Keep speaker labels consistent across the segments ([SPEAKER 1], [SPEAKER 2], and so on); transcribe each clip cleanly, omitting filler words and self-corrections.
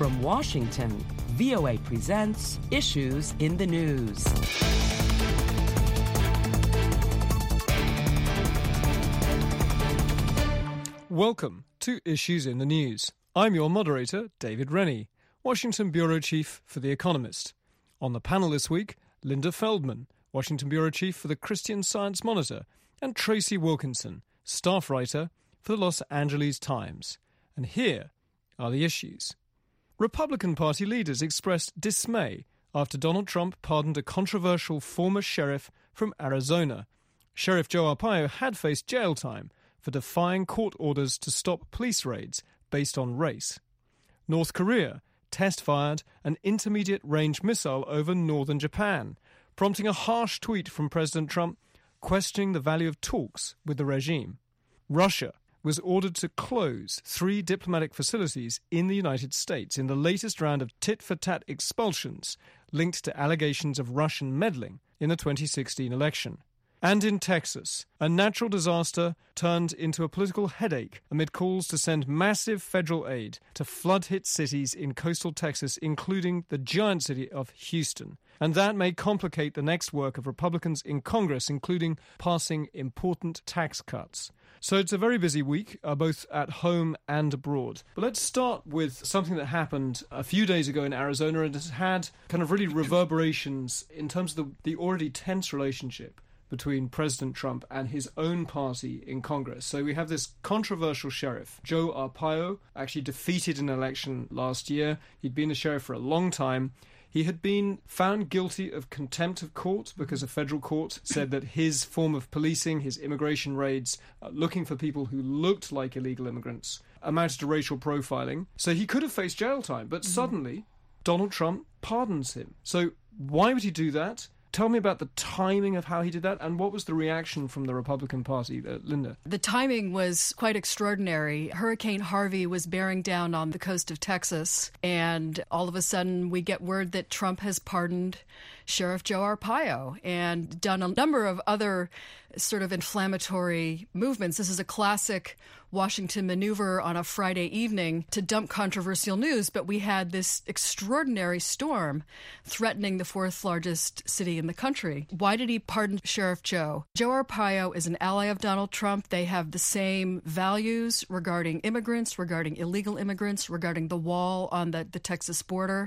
[SPEAKER 1] From Washington, VOA presents Issues in the News.
[SPEAKER 2] Welcome to Issues in the News. I'm your moderator, David Rennie, Washington Bureau Chief for The Economist. On the panel this week, Linda Feldman, Washington Bureau Chief for the Christian Science Monitor, and Tracy Wilkinson, staff writer for the Los Angeles Times. And here are the issues. Republican Party leaders expressed dismay after Donald Trump pardoned a controversial former sheriff from Arizona. Sheriff Joe Arpaio had faced jail time for defying court orders to stop police raids based on race. North Korea test-fired an intermediate-range missile over northern Japan, prompting a harsh tweet from President Trump questioning the value of talks with the regime. Russia was ordered to close 3 diplomatic facilities in the United States in the latest round of tit-for-tat expulsions linked to allegations of Russian meddling in the 2016 election. And in Texas, a natural disaster turned into a political headache amid calls to send massive federal aid to flood-hit cities in coastal Texas, including the giant city of Houston. And that may complicate the next work of Republicans in Congress, including passing important tax cuts. So it's a very busy week, both at home and abroad. But let's start with something that happened a few days ago in Arizona and has had kind of really reverberations in terms of the already tense relationship between President Trump and his own party in Congress. So we have this controversial sheriff, Joe Arpaio, actually defeated an election last year. He'd been a sheriff for a long time. He had been found guilty of contempt of court because a federal court said that his form of policing, his immigration raids, looking for people who looked like illegal immigrants, amounted to racial profiling. So he could have faced jail time, but suddenly Donald Trump pardons him. So why would he do that? Tell me about the timing of how he did that, and what was the reaction from the Republican Party, Linda?
[SPEAKER 3] The timing was quite extraordinary. Hurricane Harvey was bearing down on the coast of Texas, and all of a sudden we get word that Trump has pardoned Sheriff Joe Arpaio and done a number of other sort of inflammatory movements. This is a classic Washington maneuver on a Friday evening to dump controversial news, but we had this extraordinary storm threatening the 4th largest city in the country. Why did he pardon Sheriff Joe? Joe Arpaio is an ally of Donald Trump. They have the same values regarding immigrants, regarding illegal immigrants, regarding the wall on the Texas border.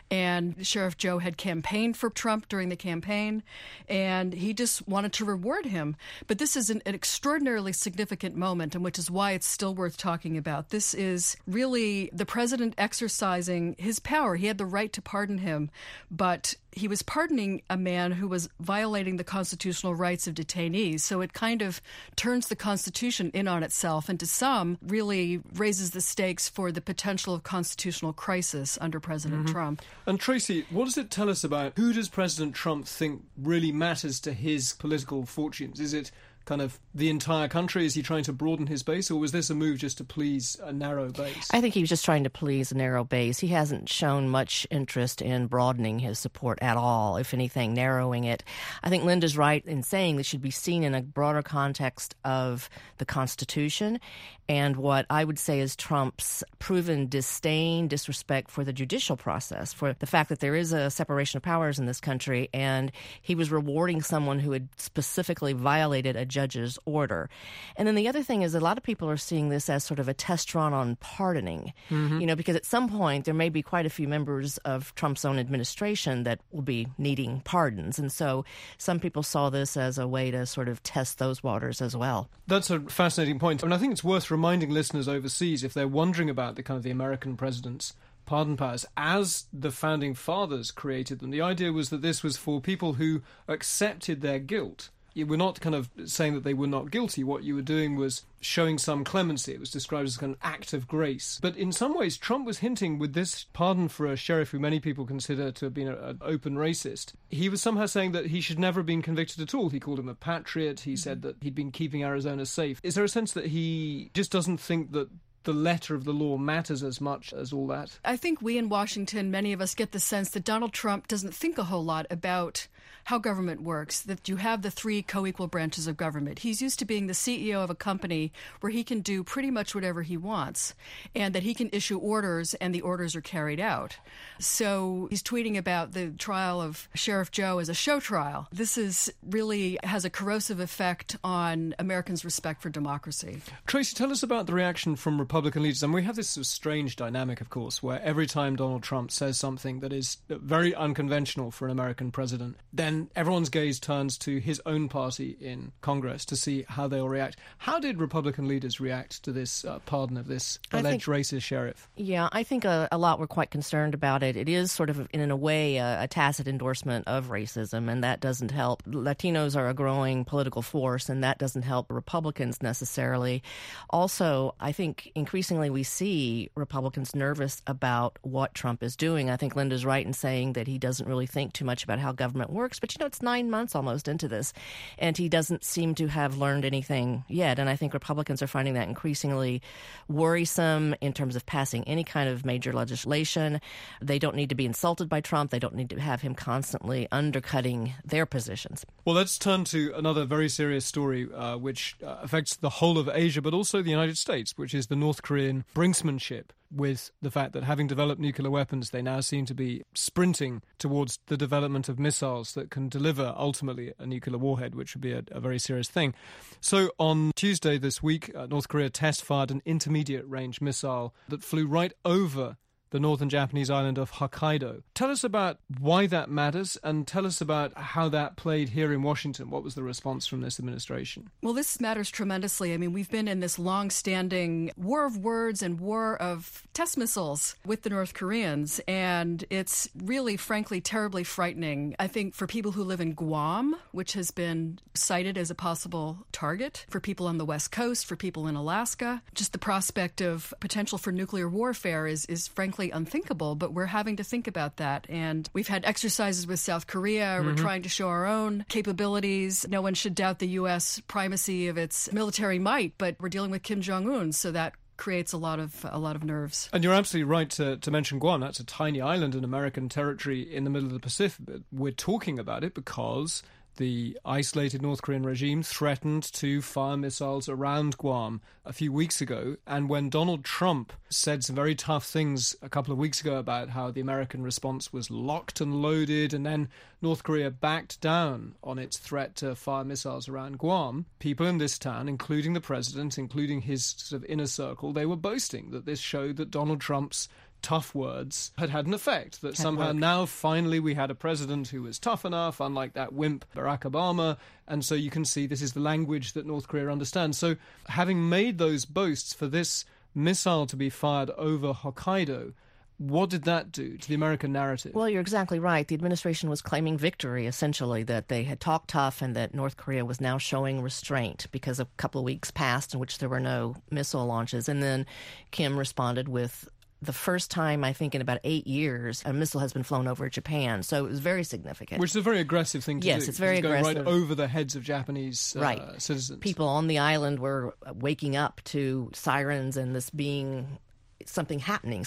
[SPEAKER 3] And Sheriff Joe had campaigned for Trump during the campaign, and he just wanted to reward him. But this is an extraordinarily significant moment, and which is why it's still worth talking about. This is really the president exercising his power. He had the right to pardon him, but he was pardoning a man who was violating the constitutional rights of detainees. So it kind of turns the Constitution in on itself, and to some really raises the stakes for the potential of constitutional crisis under President Trump.
[SPEAKER 2] And Tracy, what does it tell us about who does President Trump think really matters to his political fortunes? Is it kind of the entire country? Is he trying to broaden his base, or was this a move just to please a narrow base?
[SPEAKER 4] I think he was just trying to please a narrow base. He hasn't shown much interest in broadening his support at all, if anything, narrowing it. I think Linda's right in saying this should be seen in a broader context of the Constitution and what I would say is Trump's proven disdain, disrespect for the judicial process, for the fact that there is a separation of powers in this country, and he was rewarding someone who had specifically violated a judge's order. And then the other thing is a lot of people are seeing this as sort of a test run on pardoning, because at some point there may be quite a few members of Trump's own administration that will be needing pardons. And so some people saw this as a way to sort of test those waters as well.
[SPEAKER 2] That's a fascinating point. And I think it's worth reminding listeners overseas, if they're wondering about the kind of the American president's pardon powers, as the founding fathers created them, the idea was that this was for people who accepted their guilt. You were not kind of saying that they were not guilty. What you were doing was showing some clemency. It was described as an act of grace. But in some ways, Trump was hinting with this pardon for a sheriff who many people consider to have been an open racist. He was somehow saying that he should never have been convicted at all. He called him a patriot. He said that he'd been keeping Arizona safe. Is there a sense that he just doesn't think that the letter of the law matters as much as all that?
[SPEAKER 3] I think we in Washington, many of us get the sense that Donald Trump doesn't think a whole lot about how government works, that you have the three co-equal branches of government. He's used to being the CEO of a company where he can do pretty much whatever he wants, and that he can issue orders and the orders are carried out. So he's tweeting about the trial of Sheriff Joe as a show trial. This is really has a corrosive effect on Americans' respect for democracy.
[SPEAKER 2] Tracy, tell us about the reaction from Republican leaders. And we have this sort of strange dynamic, of course, where every time Donald Trump says something that is very unconventional for an American president, then everyone's gaze turns to his own party in Congress to see how they'll react. How did Republican leaders react to this pardon of this alleged racist sheriff?
[SPEAKER 4] Yeah, I think a lot were quite concerned about it. It is sort of, in a way, a tacit endorsement of racism, and that doesn't help. Latinos are a growing political force, and that doesn't help Republicans necessarily. Also, I think increasingly we see Republicans nervous about what Trump is doing. I think Linda's right in saying that he doesn't really think too much about how government works, but it's 9 months almost into this, and he doesn't seem to have learned anything yet. And I think Republicans are finding that increasingly worrisome in terms of passing any kind of major legislation. They don't need to be insulted by Trump. They don't need to have him constantly undercutting their positions.
[SPEAKER 2] Well, let's turn to another very serious story which affects the whole of Asia, but also the United States, which is the North Korean brinksmanship with the fact that, having developed nuclear weapons, they now seem to be sprinting towards the development of missiles that can deliver ultimately a nuclear warhead, which would be a very serious thing. So on Tuesday this week, North Korea test-fired an intermediate-range missile that flew right over the northern Japanese island of Hokkaido. Tell us about why that matters, and tell us about how that played here in Washington. What was the response from this administration?
[SPEAKER 3] Well, this matters tremendously. I mean, we've been in this long-standing war of words and war of test missiles with the North Koreans, and it's really, frankly, terribly frightening. I think for people who live in Guam, which has been cited as a possible target, for people on the West Coast, for people in Alaska, just the prospect of potential for nuclear warfare is frankly unthinkable, but we're having to think about that. And we've had exercises with South Korea. We're trying to show our own capabilities. No one should doubt the U.S. primacy of its military might, but we're dealing with Kim Jong-un, so that creates a lot of nerves.
[SPEAKER 2] And you're absolutely right to mention Guam. That's a tiny island in American territory in the middle of the Pacific. But we're talking about it because the isolated North Korean regime threatened to fire missiles around Guam a few weeks ago. And when Donald Trump said some very tough things a couple of weeks ago about how the American response was locked and loaded, and then North Korea backed down on its threat to fire missiles around Guam, people in this town, including the president, including his sort of inner circle, they were boasting that this showed that Donald Trump's tough words had an effect, that somehow now finally we had a president who was tough enough, unlike that wimp Barack Obama. And so you can see this is the language that North Korea understands. So having made those boasts for this missile to be fired over Hokkaido, what did that do to the American narrative?
[SPEAKER 4] Well, you're exactly right. The administration was claiming victory, essentially, that they had talked tough and that North Korea was now showing restraint because a couple of weeks passed in which there were no missile launches. And then Kim responded with the first time, I think, in about 8 years, a missile has been flown over Japan. So it was very significant.
[SPEAKER 2] Which is a very aggressive thing to do.
[SPEAKER 4] Yes, it's very aggressive.
[SPEAKER 2] Going right over the heads of Japanese citizens.
[SPEAKER 4] People on the island were waking up to sirens and this being something happening,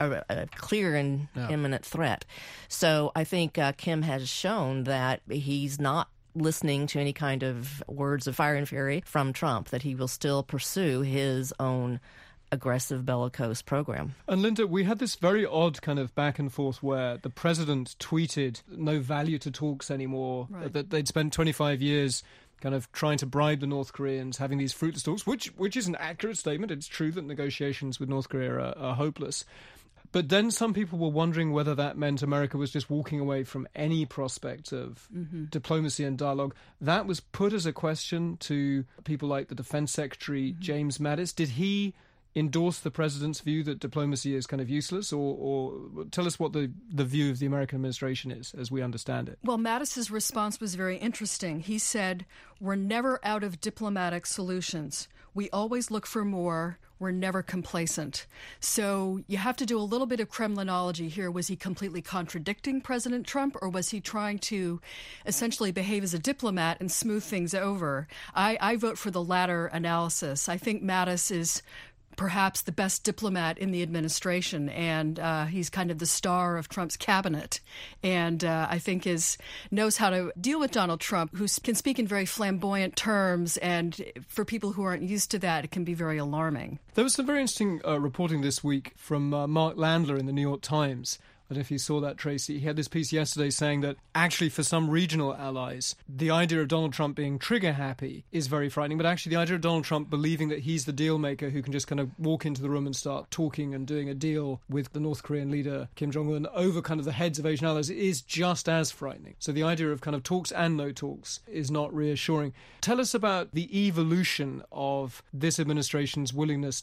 [SPEAKER 4] a clear and imminent threat. So I think Kim has shown that he's not listening to any kind of words of fire and fury from Trump, that he will still pursue his own aggressive bellicose program.
[SPEAKER 2] And Linda, we had this very odd kind of back and forth where the president tweeted no value to talks anymore, that they'd spent 25 years kind of trying to bribe the North Koreans, having these fruitless talks, which is an accurate statement. It's true that negotiations with North Korea are hopeless. But then some people were wondering whether that meant America was just walking away from any prospect of diplomacy and dialogue. That was put as a question to people like the Defense Secretary, James Mattis. Did he endorse the president's view that diplomacy is kind of useless, or tell us what the view of the American administration is as we understand it?
[SPEAKER 3] Well, Mattis's response was very interesting. He said, "We're never out of diplomatic solutions. We always look for more. We're never complacent." So you have to do a little bit of Kremlinology here. Was he completely contradicting President Trump, or was he trying to essentially behave as a diplomat and smooth things over? I vote for the latter analysis. I think Mattis is perhaps the best diplomat in the administration, and he's kind of the star of Trump's cabinet, and I think knows how to deal with Donald Trump, who can speak in very flamboyant terms, and for people who aren't used to that, it can be very alarming.
[SPEAKER 2] There was some very interesting reporting this week from Mark Landler in the New York Times. I don't know if you saw that, Tracy. He had this piece yesterday saying that actually for some regional allies, the idea of Donald Trump being trigger-happy is very frightening, but actually the idea of Donald Trump believing that he's the deal maker who can just kind of walk into the room and start talking and doing a deal with the North Korean leader, Kim Jong-un, over kind of the heads of Asian allies is just as frightening. So the idea of kind of talks and no talks is not reassuring. Tell us about the evolution of this administration's willingness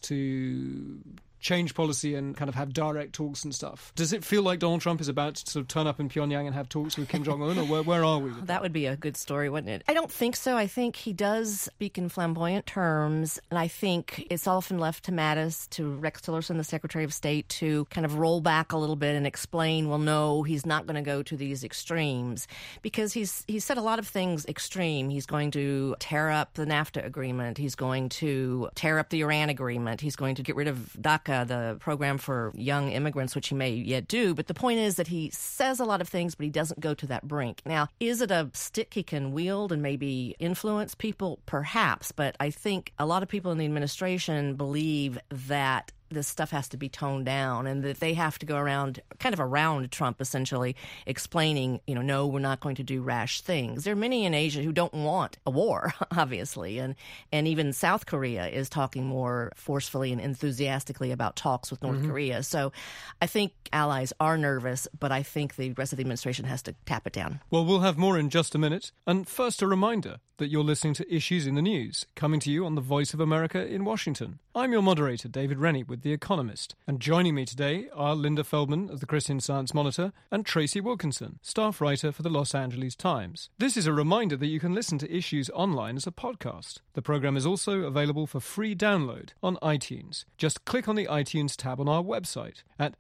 [SPEAKER 2] to change policy and kind of have direct talks and stuff. Does it feel like Donald Trump is about to sort of turn up in Pyongyang and have talks with Kim Jong-un, or where are we?
[SPEAKER 4] That would be a good story, wouldn't it? I don't think so. I think he does speak in flamboyant terms, and I think it's often left to Mattis, to Rex Tillerson, the Secretary of State, to kind of roll back a little bit and explain, well, no, he's not going to go to these extremes, because he's said a lot of things extreme. He's going to tear up the NAFTA agreement. He's going to tear up the Iran agreement. He's going to get rid of DACA, the program for young immigrants, which he may yet do. But the point is that he says a lot of things, but he doesn't go to that brink. Now, is it a stick he can wield and maybe influence people? Perhaps. But I think a lot of people in the administration believe that this stuff has to be toned down and that they have to go around Trump, essentially explaining, no, we're not going to do rash things. There are many in Asia who don't want a war, obviously, and even South Korea is talking more forcefully and enthusiastically about talks with North Korea. So I think allies are nervous, but I think the rest of the administration has to tap it down.
[SPEAKER 2] Well, we'll have more in just a minute. And first, a reminder that you're listening to Issues in the News, coming to you on the Voice of America in Washington. I'm your moderator, David Rennie, with The Economist. And joining me today are Linda Feldman of the Christian Science Monitor and Tracy Wilkinson, staff writer for the Los Angeles Times. This is a reminder that you can listen to Issues online as a podcast. The program is also available for free download on iTunes. Just click on the iTunes tab on our website at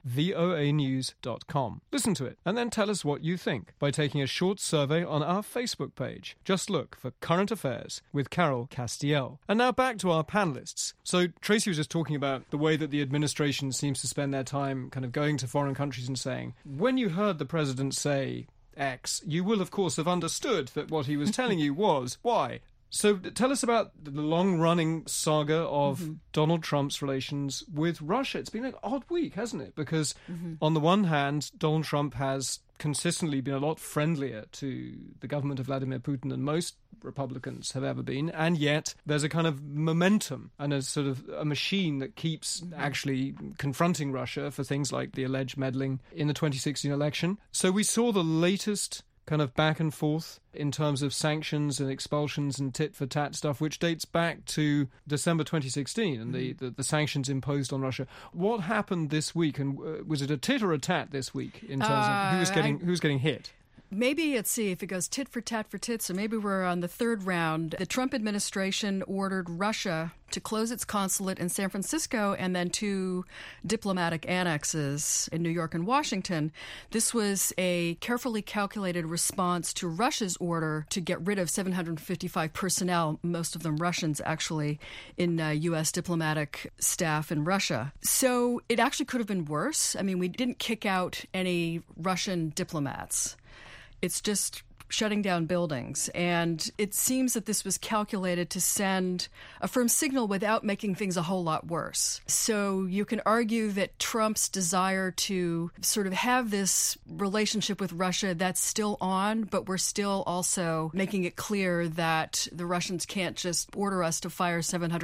[SPEAKER 2] voanews.com. Listen to it and then tell us what you think by taking a short survey on our Facebook page. Just look for Current Affairs with Carol Castiel. And now back to our panelists. So Tracy was just talking about the way that the administration seems to spend their time kind of going to foreign countries and saying, when you heard the president say X, you will of course have understood that what he was telling you was Y. So tell us about the long-running saga of Donald Trump's relations with Russia. It's been an odd week, hasn't it? Because on the one hand, Donald Trump has consistently been a lot friendlier to the government of Vladimir Putin than most Republicans have ever been, and yet there's a kind of momentum and a sort of a machine that keeps actually confronting Russia for things like the alleged meddling in the 2016 election. So we saw the latest kind of back and forth in terms of sanctions and expulsions and tit-for-tat stuff, which dates back to December 2016 and the sanctions imposed on Russia. What happened this week, and was it a tit or a tat this week in terms of who's getting hit?
[SPEAKER 3] Maybe if it goes tit for tat for tit, so maybe we're on the third round. The Trump administration ordered Russia to close its consulate in San Francisco and then 2 diplomatic annexes in New York and Washington. This was a carefully calculated response to Russia's order to get rid of 755 personnel, most of them Russians actually, in U.S. diplomatic staff in Russia. So it actually could have been worse. I mean, we didn't kick out any Russian diplomats. It's just shutting down buildings. And it seems that this was calculated to send a firm signal without making things a whole lot worse. So you can argue that Trump's desire to sort of have this relationship with Russia, that's still on, but we're still also making it clear that the Russians can't just order us to fire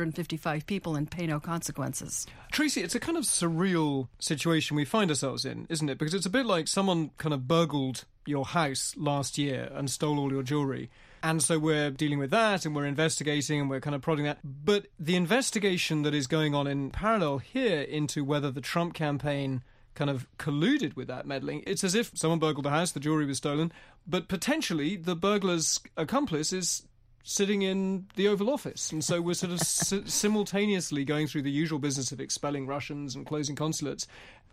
[SPEAKER 3] 755 people and pay no consequences.
[SPEAKER 2] Tracy, it's a kind of surreal situation we find ourselves in, isn't it? Because it's a bit like someone kind of burgled your house last year and stole all your jewelry. And so we're dealing with that and we're investigating and we're kind of prodding that. But the investigation that is going on in parallel here into whether the Trump campaign kind of colluded with that meddling, it's as if someone burgled the house, the jewelry was stolen, but potentially the burglar's accomplice is sitting in the Oval Office. And so we're sort of simultaneously going through the usual business of expelling Russians and closing consulates.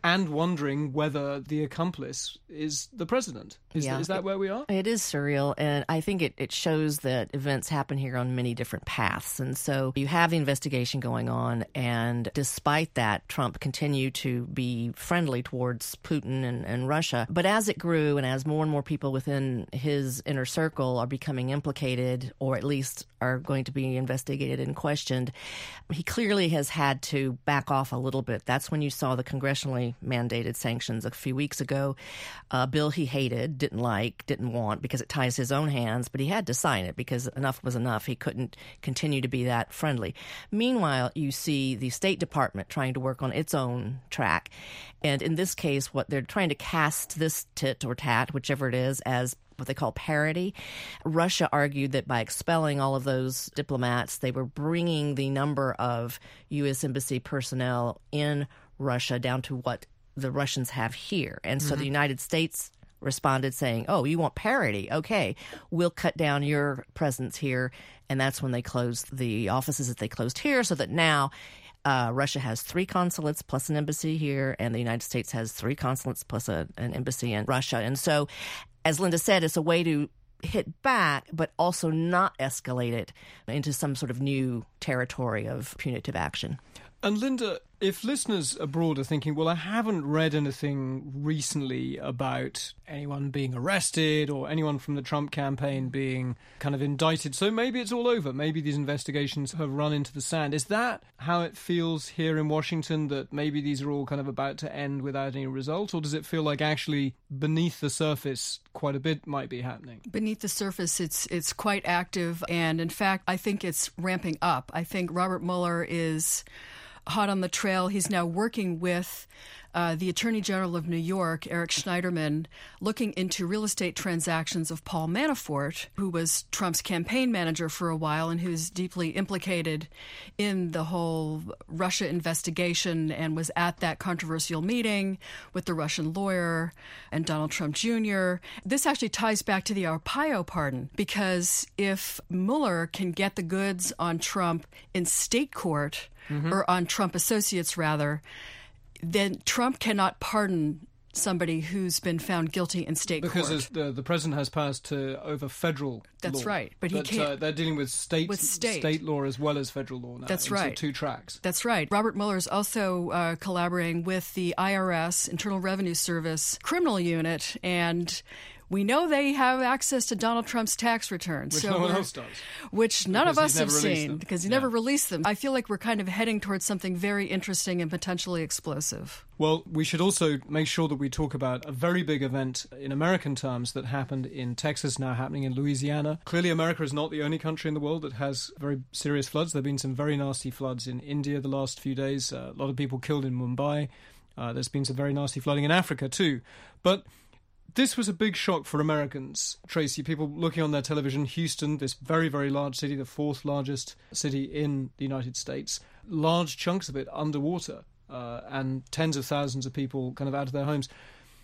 [SPEAKER 2] and wondering whether the accomplice is the president. Is that where we are?
[SPEAKER 4] It is surreal, and I think it shows that events happen here on many different paths. And so you have the investigation going on, and despite that, Trump continued to be friendly towards Putin and Russia. But as it grew, and as more and more people within his inner circle are becoming implicated, or at least are going to be investigated and questioned, he clearly has had to back off a little bit. That's when you saw the congressionally mandated sanctions a few weeks ago. A bill he hated, didn't like, didn't want, because it ties his own hands, but he had to sign it because enough was enough. He couldn't continue to be that friendly. Meanwhile, you see the State Department trying to work on its own track. And in this case, what they're trying to cast this tit or tat, whichever it is, as what they call parity. Russia argued that by expelling all of those diplomats, they were bringing the number of U.S. embassy personnel in Russia down to what the Russians have here. And so the United States responded saying, oh, you want parity? Okay, we'll cut down your presence here. And that's when they closed the offices that they closed here, so that now Russia has 3 consulates plus an embassy here, and the United States has 3 consulates plus an embassy in Russia. And so, as Linda said, it's a way to hit back, but also not escalate it into some sort of new territory of punitive action.
[SPEAKER 2] And Linda, if listeners abroad are thinking, well, I haven't read anything recently about anyone being arrested or anyone from the Trump campaign being kind of indicted, so maybe it's all over. Maybe these investigations have run into the sand. Is that how it feels here in Washington, that maybe these are all kind of about to end without any result? Or does it feel like actually beneath the surface quite a bit might be happening?
[SPEAKER 3] Beneath the surface, it's quite active. And in fact, I think it's ramping up. I think Robert Mueller is hot on the trail. He's now working with the Attorney General of New York, Eric Schneiderman, looking into real estate transactions of Paul Manafort, who was Trump's campaign manager for a while and who's deeply implicated in the whole Russia investigation and was at that controversial meeting with the Russian lawyer and Donald Trump Jr. This actually ties back to the Arpaio pardon, because if Mueller can get the goods on Trump in state court, or on Trump associates, rather, then Trump cannot pardon somebody who's been found guilty in state court.
[SPEAKER 2] Because the president has passed over federal law.
[SPEAKER 3] That's right. But he can't.
[SPEAKER 2] They're dealing with state law as well as federal law now.
[SPEAKER 3] That's right.
[SPEAKER 2] 2 tracks.
[SPEAKER 3] That's right. Robert Mueller is also collaborating with the IRS, Internal Revenue Service, criminal unit, and we know they have access to Donald Trump's tax returns.
[SPEAKER 2] Which no one else does.
[SPEAKER 3] Which none of us have seen, because he never
[SPEAKER 2] Yeah.
[SPEAKER 3] released them. I feel like we're kind of heading towards something very interesting and potentially explosive.
[SPEAKER 2] Well, we should also make sure that we talk about a very big event in American terms that happened in Texas, now happening in Louisiana. Clearly, America is not the only country in the world that has very serious floods. There have been some very nasty floods in India the last few days. A lot of people killed in Mumbai. There's been some very nasty flooding in Africa too. But this was a big shock for Americans, Tracy. People looking on their television, Houston, this very, very large city, the 4th largest city in the United States, large chunks of it underwater, and tens of thousands of people kind of out of their homes.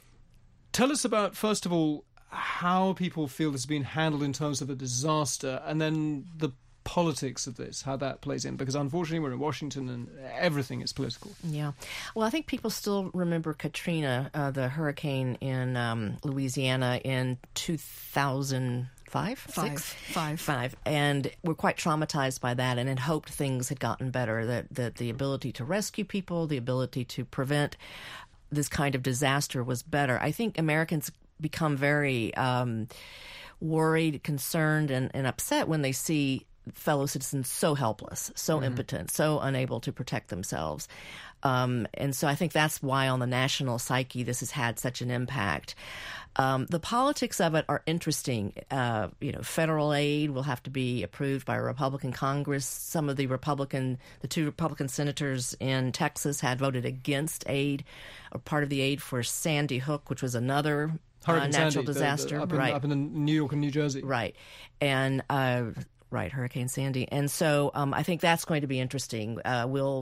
[SPEAKER 2] Tell us about, first of all, how people feel this has been handled in terms of a disaster, and then the politics of this, how that plays in, because unfortunately we're in Washington and everything is political.
[SPEAKER 4] Yeah. Well, I think people still remember Katrina, the hurricane in Louisiana in 2005. And we're quite traumatized by that and had hoped things had gotten better, that the ability to rescue people, the ability to prevent this kind of disaster was better. I think Americans become very worried, concerned, and upset when they see fellow citizens so helpless, so impotent, so unable to protect themselves. And so I think that's why on the national psyche this has had such an impact. The politics of it are interesting. Federal aid will have to be approved by a Republican Congress. Some of the 2 Republican senators in Texas had voted against aid, or part of the aid for Sandy Hook, which was another natural disaster.
[SPEAKER 2] Up in New York and New Jersey.
[SPEAKER 4] Right. And Hurricane Sandy. And so I think that's going to be interesting. Will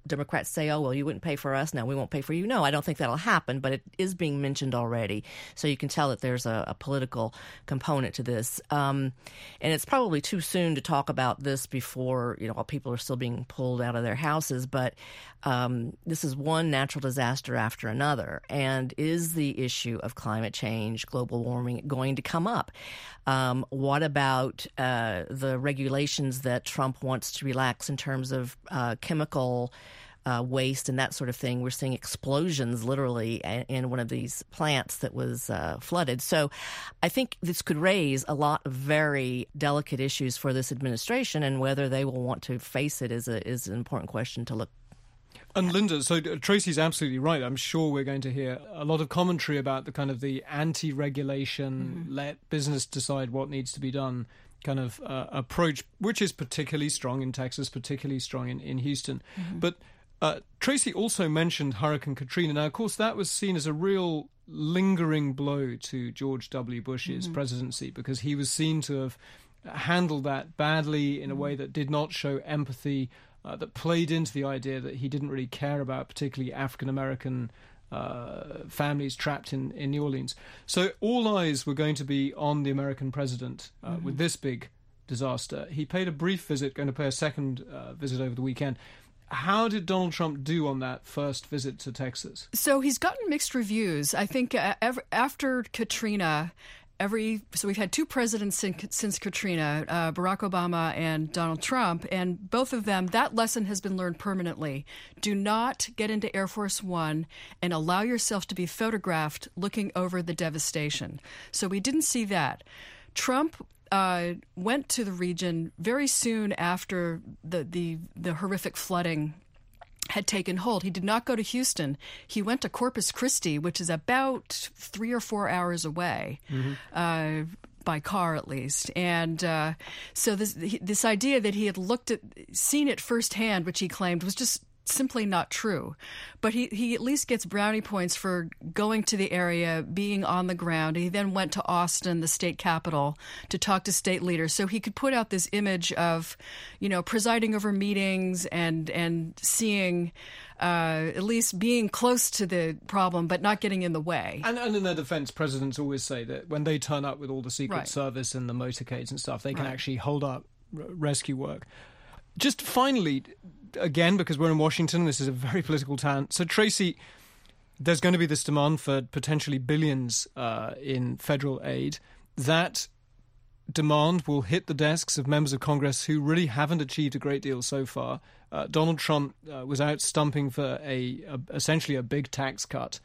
[SPEAKER 4] Democrats say, oh, well, you wouldn't pay for us, now we won't pay for you. No, I don't think that'll happen, but it is being mentioned already. So you can tell that there's a political component to this. And it's probably too soon to talk about this before, while people are still being pulled out of their houses. But this is one natural disaster after another. And is the issue of climate change, global warming going to come up? What about the regulations that Trump wants to relax in terms of chemical waste and that sort of thing? We're seeing explosions literally in one of these plants that was flooded. So I think this could raise a lot of very delicate issues for this administration, and whether they will want to face it is an important question to look.
[SPEAKER 2] And Linda, so Tracy's absolutely right. I'm sure we're going to hear a lot of commentary about the kind of the anti-regulation, let business decide what needs to be done kind of approach, which is particularly strong in Texas, particularly strong in Houston. But Tracy also mentioned Hurricane Katrina. Now, of course, that was seen as a real lingering blow to George W. Bush's presidency, because he was seen to have handled that badly in a way that did not show empathy, that played into the idea that he didn't really care about particularly African-American families trapped in New Orleans. So all eyes were going to be on the American president with this big disaster. He paid a brief visit, going to pay a second visit over the weekend. How did Donald Trump do on that first visit to Texas?
[SPEAKER 3] So he's gotten mixed reviews. I think after Katrina, so we've had two presidents since Katrina, Barack Obama and Donald Trump, and both of them, that lesson has been learned permanently. Do not get into Air Force One and allow yourself to be photographed looking over the devastation. So we didn't see that. Trump went to the region very soon after the horrific flooding had taken hold. He did not go to Houston. He went to Corpus Christi, which is about 3 or 4 hours away, by car at least. And so this idea that he had seen it firsthand, which he claimed, was just simply not true. But he at least gets brownie points for going to the area, being on the ground. He then went to Austin, the state capital, to talk to state leaders. So he could put out this image of, presiding over meetings and seeing, at least being close to the problem, but not getting in the way.
[SPEAKER 2] And in their defense, presidents always say that when they turn up with all the Secret Service and the motorcades and stuff, they can actually hold up rescue work. Just finally, again, because we're in Washington, this is a very political town. So, Tracy, there's going to be this demand for potentially billions in federal aid. That demand will hit the desks of members of Congress who really haven't achieved a great deal so far. Donald Trump was out stumping for essentially a big tax cut.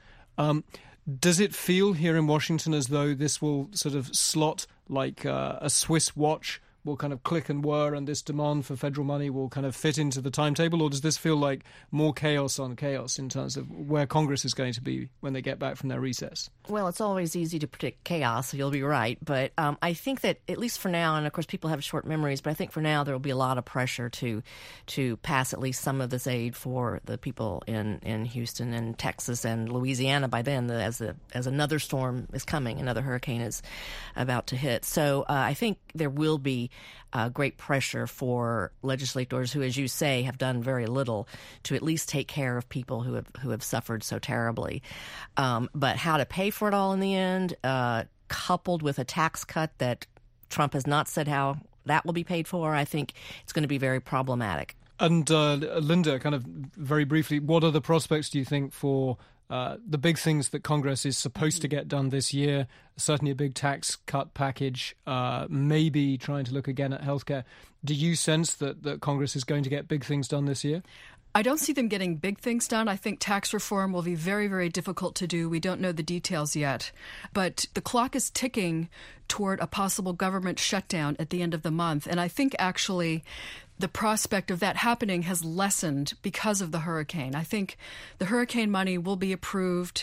[SPEAKER 2] Does it feel here in Washington as though this will sort of slot like a Swiss watch, will kind of click and whir, and this demand for federal money will kind of fit into the timetable? Or does this feel like more chaos on chaos in terms of where Congress is going to be when they get back from their recess?
[SPEAKER 4] Well, it's always easy to predict chaos, so you'll be right. But I think that, at least for now, and of course people have short memories, but I think for now there will be a lot of pressure to pass at least some of this aid for the people in Houston and Texas and Louisiana by then, as another storm is coming, another hurricane is about to hit. So I think there will be great pressure for legislators who, as you say, have done very little to at least take care of people who have suffered so terribly. But how to pay for it all in the end, coupled with a tax cut that Trump has not said how that will be paid for, I think it's going to be very problematic.
[SPEAKER 2] And Linda, kind of very briefly, what are the prospects, do you think, for the big things that Congress is supposed to get done this year? Certainly a big tax cut package, maybe trying to look again at healthcare. Do you sense that Congress is going to get big things done this year?
[SPEAKER 3] I don't see them getting big things done. I think tax reform will be very, very difficult to do. We don't know the details yet. But the clock is ticking toward a possible government shutdown at the end of the month. And I think actually the prospect of that happening has lessened because of the hurricane. I think the hurricane money will be approved,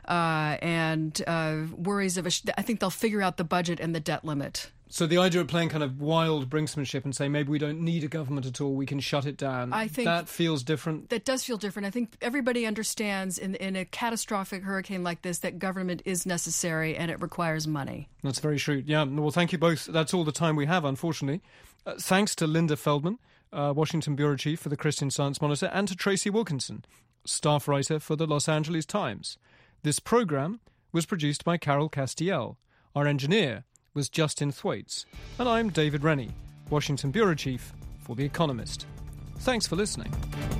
[SPEAKER 3] and worries of I think they'll figure out the budget and the debt limit.
[SPEAKER 2] So the idea of playing kind of wild brinksmanship and saying maybe we don't need a government at all, we can shut it down, I think that feels different. That
[SPEAKER 3] does feel different. I think everybody understands in a catastrophic hurricane like this that government is necessary and it requires money.
[SPEAKER 2] That's very true. Yeah, well, thank you both. That's all the time we have, unfortunately. Thanks to Linda Feldman, Washington Bureau Chief for the Christian Science Monitor, and to Tracy Wilkinson, staff writer for the Los Angeles Times. This programme was produced by Carol Castiel. Our engineer was Justin Thwaites. And I'm David Rennie, Washington Bureau Chief for The Economist. Thanks for listening.